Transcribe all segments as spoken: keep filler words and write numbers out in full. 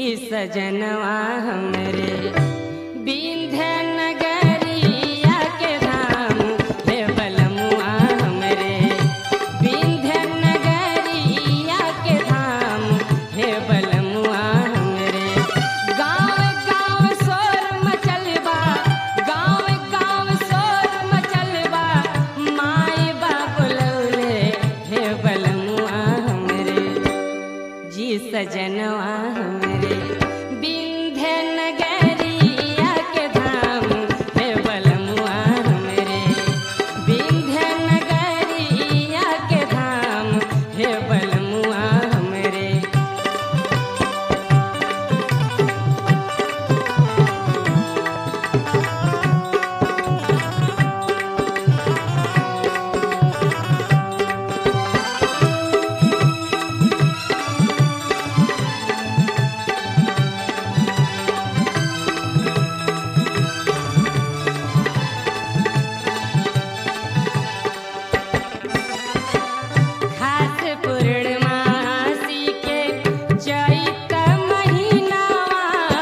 सजनवा हमरे विंध्य नगरिया के धाम हे बलमुआ हमरे विंध्य नगरिया के धाम हे बलमुआ हमरे गाँव गाँव शोर मचलबा गाँव गाँव शोर मचलबा माई बाप लौले हे बलमुआ हमरे जी सजनवा हमरे विंध्य नगरिया के धाम हे बलमुआ हमरे विंध्य नगरिया के धाम हे बलमुआ हमरे खास पूर्णमासी के चैत महीनावा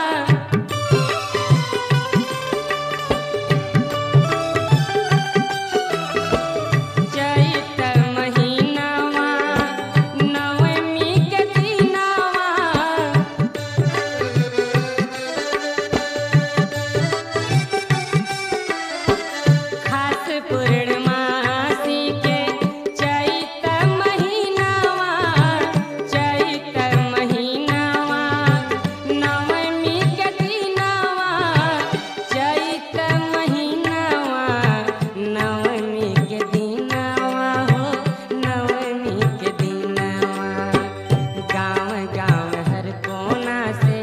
चैत महीनावा नवमी के दिनावा खास पूर्णमासी के चैत महीनावा चैत महीनावा नवमी के दिनावा चैत महीनावा नवमी के दिनावा हो नवमी के दिनावा गाँव गाँव हर कोना से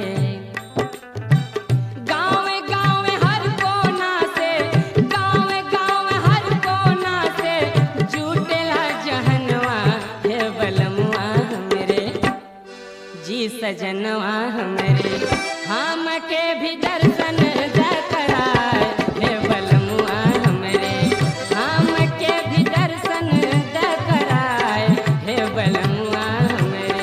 गाँव गाँव हर कोना से गाँव गाँव हर कोना से जुटेला जहनवा हे बलमुआ हमरे जी सजनवा हमरे हमके भी दर्शन द कराए हे बलमुआ हमरे हमके भी दर्शन द कराए हे बलमुआ हमरे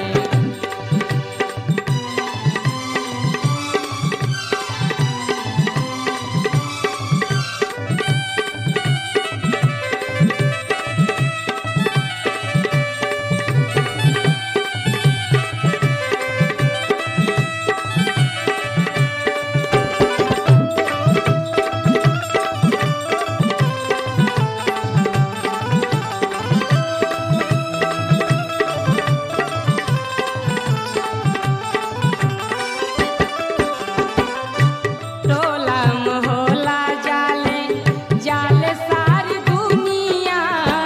टोला मोहल्ला जाले जाले सारी दुनिया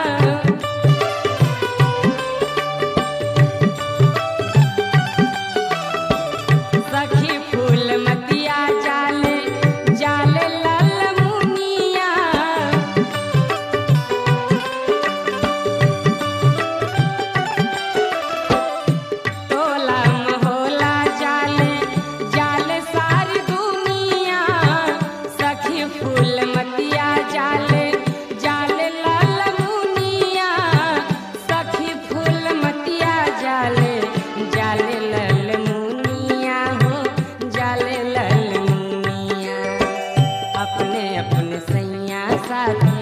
सखी फूल मतिया जाले जाले लाल मुनिया टोला मोहल्ला जाले जाले सारी दुनिया सखी फूल मतिया जाले जाले लाल मुनिया सखी फूल मतिया जाले जाले लाल मुनिया हो जाले लाल मुनिया अपने अपने सैया साथे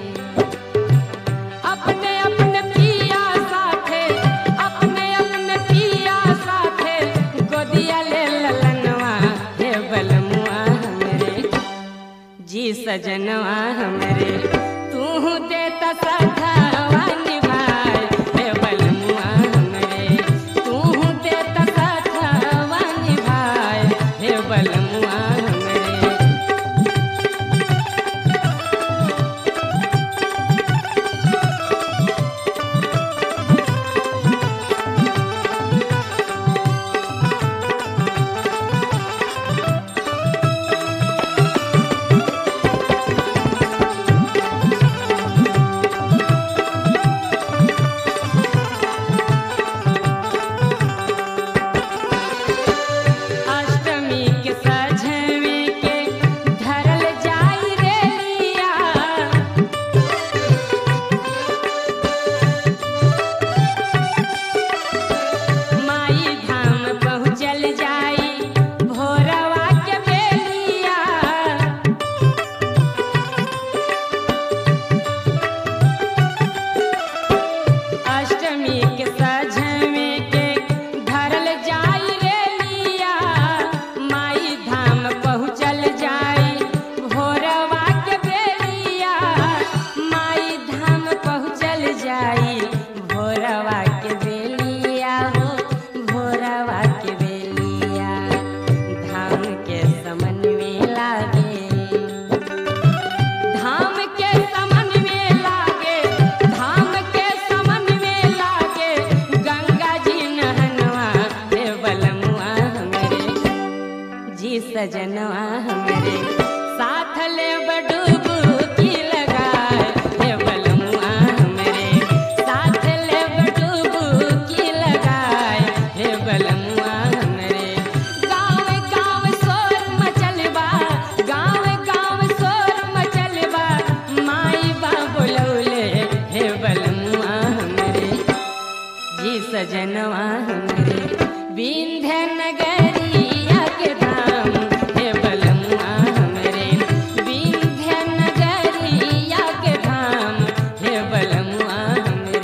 अपने अपने पिया साथे अपने अपने पिया साथे गोदिया ले ललनवा हे बलमुआ हमरे जी सजनवा हमरे तू देता सखावा निभाए हे बलमुआ हमरे तू देता सखावा निभाए हे बलमुआ हमरे जी सजनवा हमरे साथ ले डुबकी लगाए हे बलमुआ हमरे साथ ले डुबकी लगाए हे बलमुआ हमरे गाँव गाँव शोर मचलबा गाँव गाँव शोर मचलबा माई बा बोलौले हे बलमुआ हमरे जी सजनवा हमरे विंध्य नगरिया के धाम हे बलमुआ हमरे विंध्य नगरिया के धाम हे बलमुआ हमरे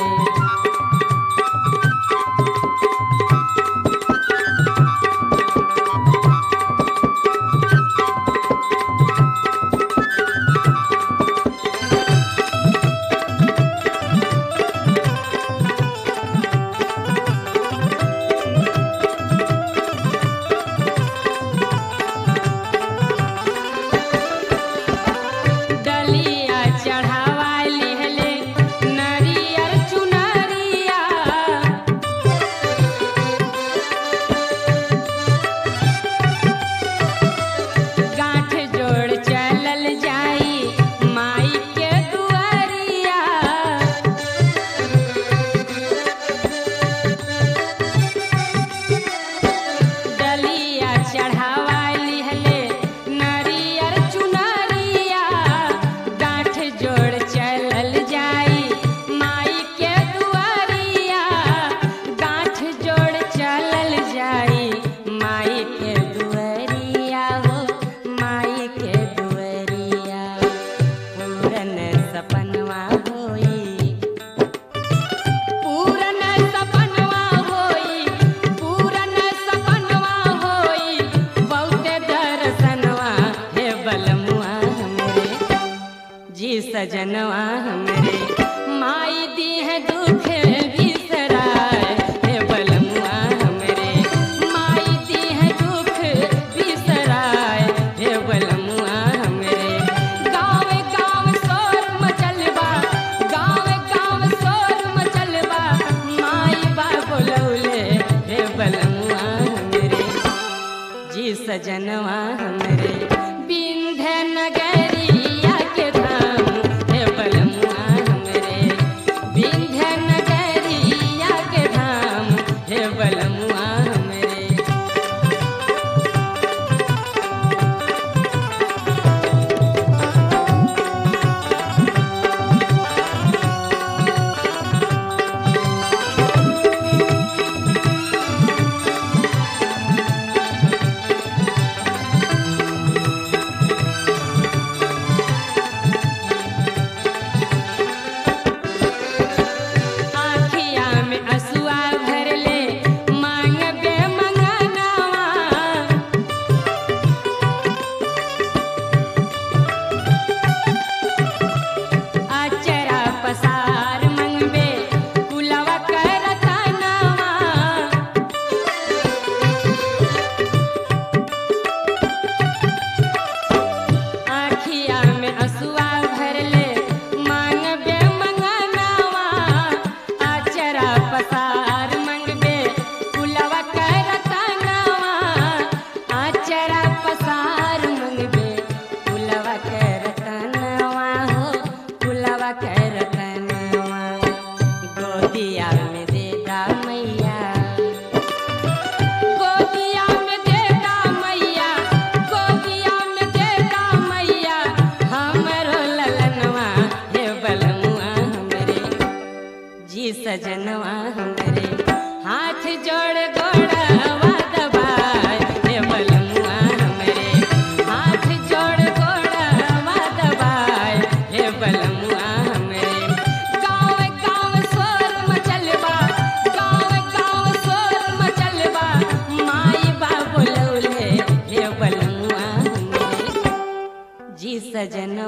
डलिया चढ़ावा लिहले नरियर चुनरिया गांठ जोड़ चलल जाई माई के दुआरिया डलिया चढ़ावा लिहले नरियर चुनरिया गांठ जोड़ चलल जाई माई के दुआरिया गांठ जोड़ चलल जाई माई के दुआरिया हो माई के दुआरिया पूरन सपनवा होई पूरन सपनवा होई पूरन सपनवा होई बहुते दर्शनवा हे बलमुआ हमरे जी सजनवा हमरे माई दी है दुख बिसराए हे बलमुआ हमरे माई दी है दुख बिसराए हे बलमुआ हमरे गाँव गाँव शोर मचलबा गाँव गाँव शोर मचलबा माई बा बोलौले हे बलमुआ हमरे जी सजनवा हमरे विंध्य नगरिया के धाम हे बलमुआ हमरे विंध्य नगरिया के धाम हे बलमुआ हमरे आँखिया में असुआ भरले मांगबे मंगनवा अचरा पसार मंगबे कुलवा करतनवा आँखिया में असुआ भरले मांगबे मंगनवा अचरा पसार मंगबे कुलवा करतनवा अचरा पसार मंगबे कुलवा करतनवा हो कुलवा करतनवा गोदिया में देता मैया गोदिया में देता मैया गोदिया में देता मैया हमरो ललनवा हे बलमुआ हमरे जी सजनवा हमरे हाथ जोड़ गोड़वा दबाए हे बलमुआ हमरे हाथ जोड़ गोड़वा दबाए हे बलमुआ हमरे गाँव गाँव शोर मचलबा गाँव गाँव शोर मचलबा माई बा बोलौले हे बलमुआ हमरे जी सजनवा